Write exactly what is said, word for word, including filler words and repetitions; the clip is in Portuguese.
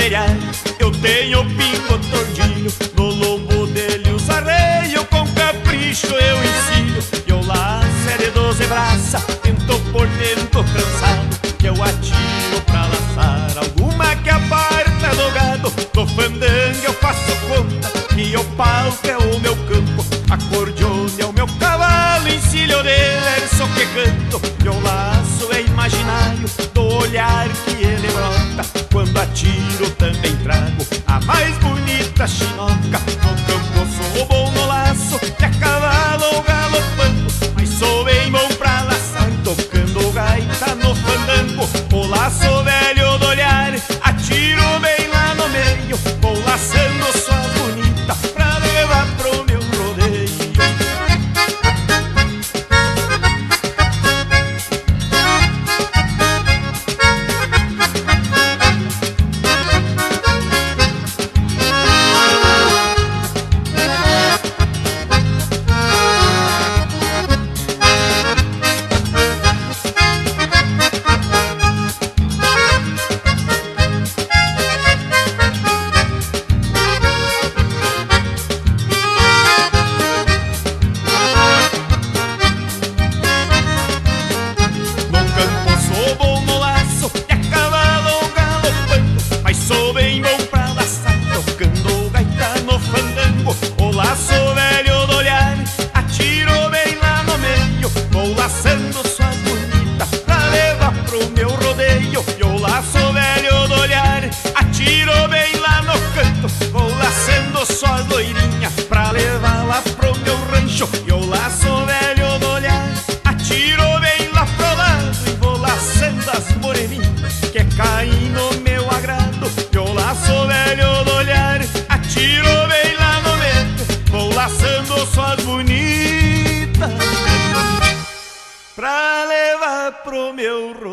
vadear. Eu tenho pingo tordilho, no lombo dele os arreio, com capricho eu ensino. E eu laço é de doze braça, tento por dentro cansado, que eu atiro pra laçar alguma que aparta do gado. No fandango eu faço conta que o palco é o meu campo, acordeone é o meu cavalo, encilho de verso que canto. E o laço é imaginário do olhar que ele brota, quando atiro também trago a mais bonita chinoca. No campo sou bom no laço, e a cavalo ou galopando, mas sou bem bom pra laçar, tocando gaita no fandango. O laço velho do olhar, atiro bem lá no meio, vou laçando só bonita pra levar pro meu rodeio. Pra levar pro meu